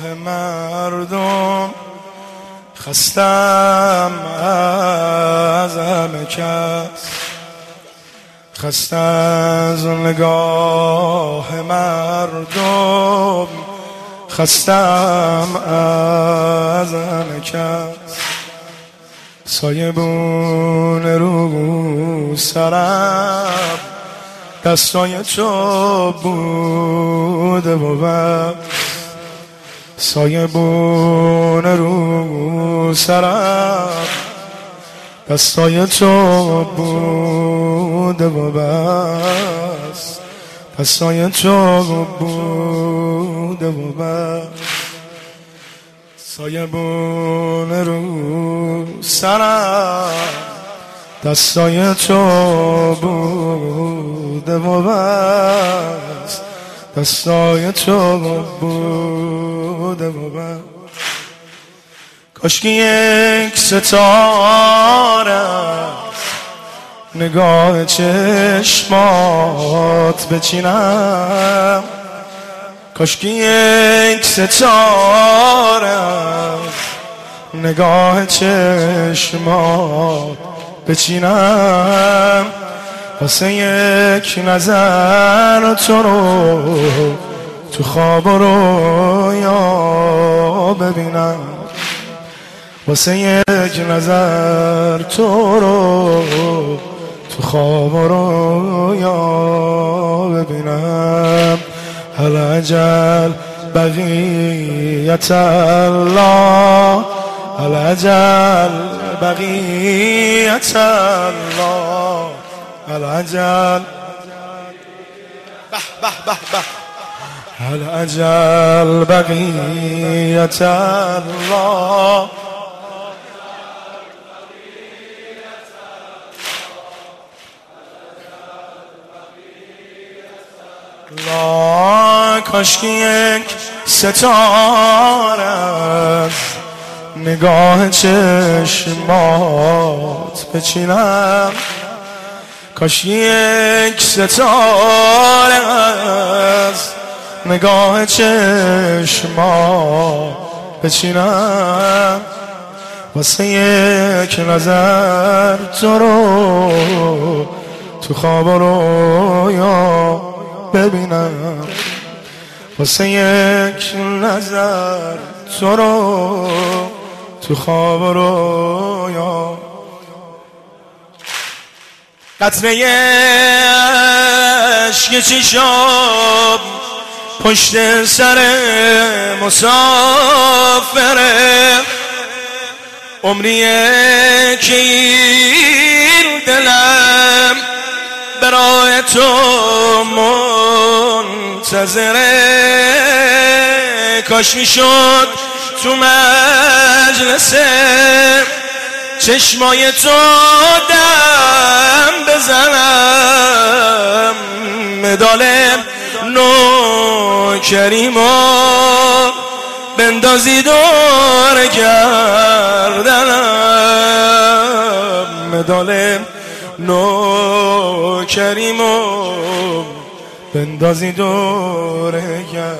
مردم، خستم از همه کس، خستم از نگاه مردم، خستم از همه کس. سایبون رو سرم دستای تو بوده و بس، سایبون رو سرم دستای تو بوده و بس، دستای تو بوده و بس. سایبون رو سرم دستای تو بوده و بس، دستای تو بوده و بس. کاشکی یک ستاره نگاه چشمات بچینم، کاشکی یک ستاره نگاه چشمات بچینم، واسه یک نظر تو رو تو خواب و رویا ببینم، واسه یک نظر تو رو تو خواب و رویا ببینم. هل اجل بقیت الله، هل اجل بقیت الله، هل اجل به به به به، هل اجل بقیت الله. لا کاشکی یک ستاره نگاه چشمات بچینم، کاشکی یک ستاره نگاه چشمات بچینم، واسه یک نظر تو رو تو خواب و رویا ببینم، واسه یک نظر تو رو تو خواب و رویا. قطره اشک چشم پشت سر مسافره، عمریه که این دلم برای تو منتظره. کاش میشد تو مجلس چشمای تو دم بزنم، مدال نوکریمو بندازی دور گردنم، مدال نوکریمو بندازی دوره گرد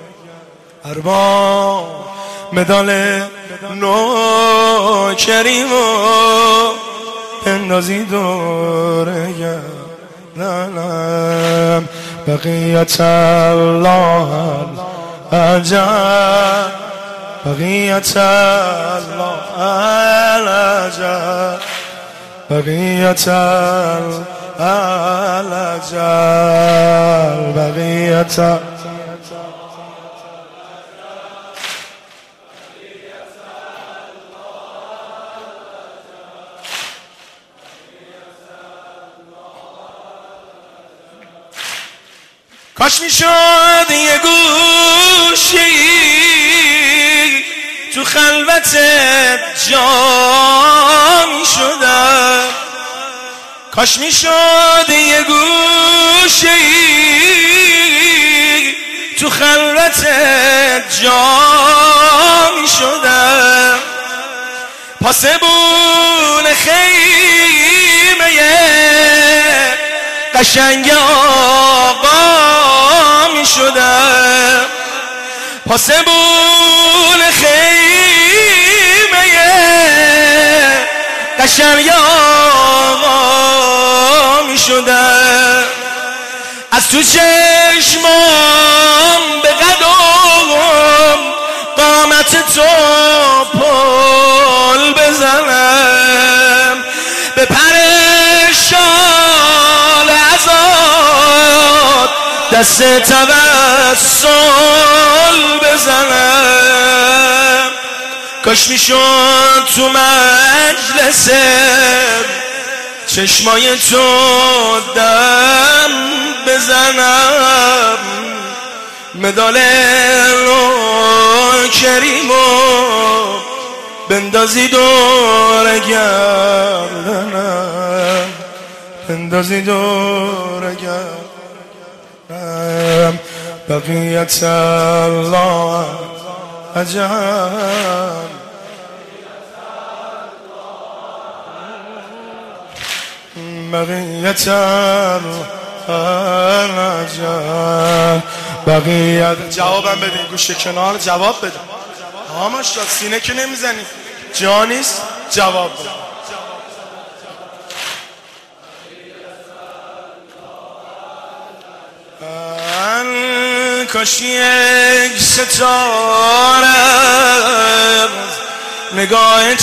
ارباب، مدال نوکریمو بندازی دوره گردنم. بقیت الله العجب، بقیت الله العجب، بقیت العجب، بقیت کاش میشد یه گوشی تو خلوتت جا میشدم، کاش میشد یه گوشی تو خلوتت جا میشدم، پاسبون خیمه قشنگ آقا میشدم، پاسبون خیمه قشنگ آقا می شدم، از تو چشمام به قدم قامت تو پل بزنم، به پرشال ازاد دست توسل بزنم. کاش میشد تو مجلسم چشمای تو دم بزنم، مدال کریمو بندازی دور گردنم، بندازی دور گردنم. بقیت الله عجب، بقیت عجب، بقیت. جوابم بده، گوشه کنار جواب بده. همش داد سینه که نمیزنی جا نیست، جواب بده. کاش یک ستاره نگاه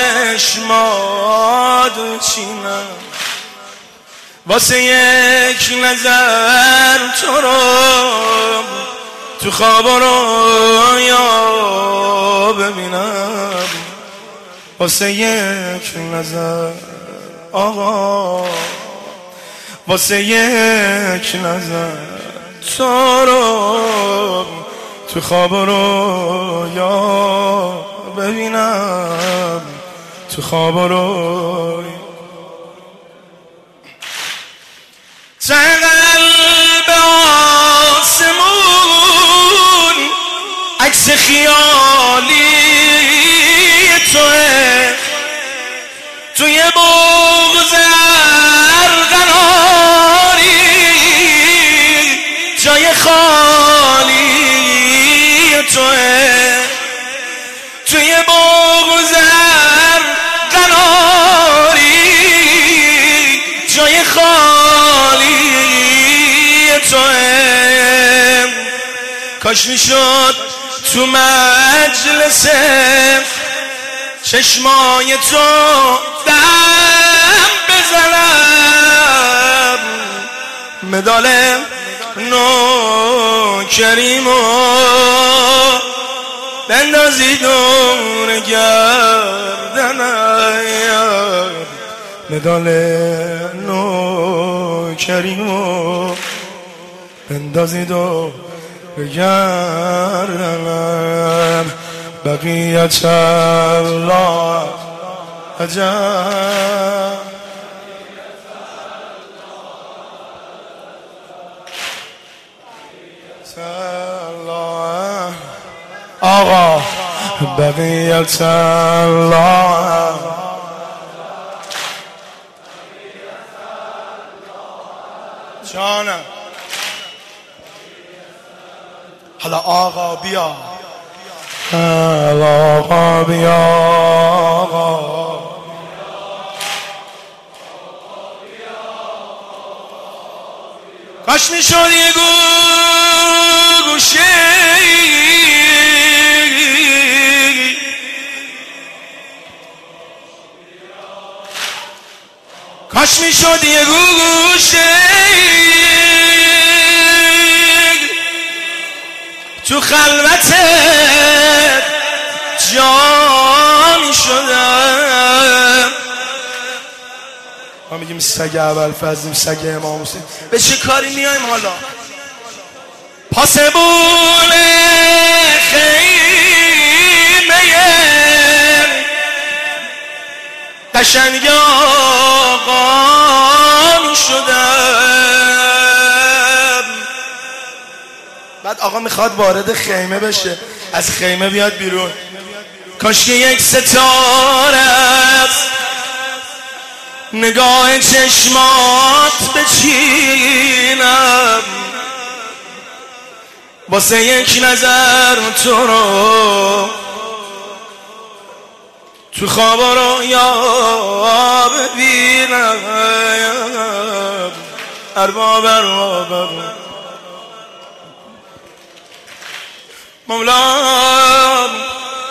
چشمات چینم، واسه یک نظر تو رو تو خواب و رویا ببینم، واسه یک نظر آقا، واسه یک نظر تو رو تو خواب و رویا ببینم، تو خواب و رویا. ته قلب آسمون عکس خیالی توه، توی بغض ارغناری جای خالی توه، توی بغض ارغناری جای خالی توه. کاش میشد تو مجلس چشمای تو دم بزنم، مدال کریمو بندازی دور گردنم، مدال کریمو بندازی دور گردنم. بقیت الله عجب، آقا بقیت الله. جانم حالا آقا بیا، آقا بیا، آقا کاش میشد یه گوشه کاش میشد یه گوشه تو خلوت جا میشدم. ما میگیم سگ ابوالفضلیم، سگ امام حسین، به چه کاری میایم حالا؟ پاسبون خیمه قشنگ آقا میشدم. بعد آقا میخواد وارد خیمه بشه، از خیمه بیاد بیرون. کاش که یک ستاره است نگاه چشمات بچینم، واسه یک نظر تو رو تو خواب رو یا ببینم ارباب مولا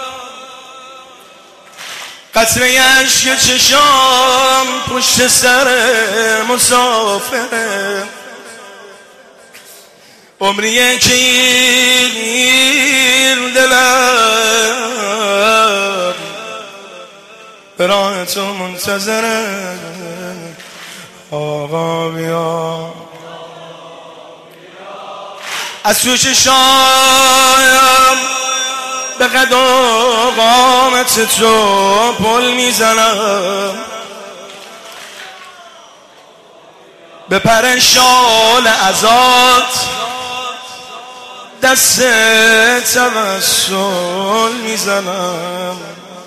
قطره عشق چشام پشت سر مسافره عمریه که این دلم به راه تو منتظره آقا بیا از تو چشام به قد و قامت تو پل میزنم به پر شال ازاد دست توسل میزنم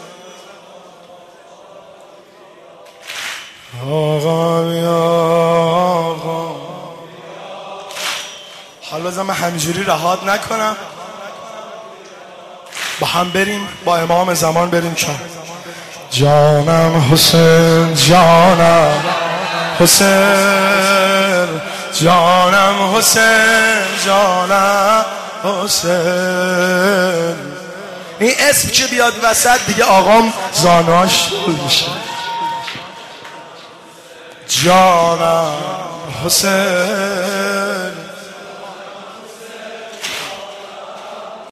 آقا بیا آقا حالا بزن من همینجوری رهات نکنم با هم بریم با امام زمان بریم که جانم حسین جانم حسین جانم حسین جانم حسین این اسم که بیاد وسط دیگه آقام زاناش میشه جانم حسین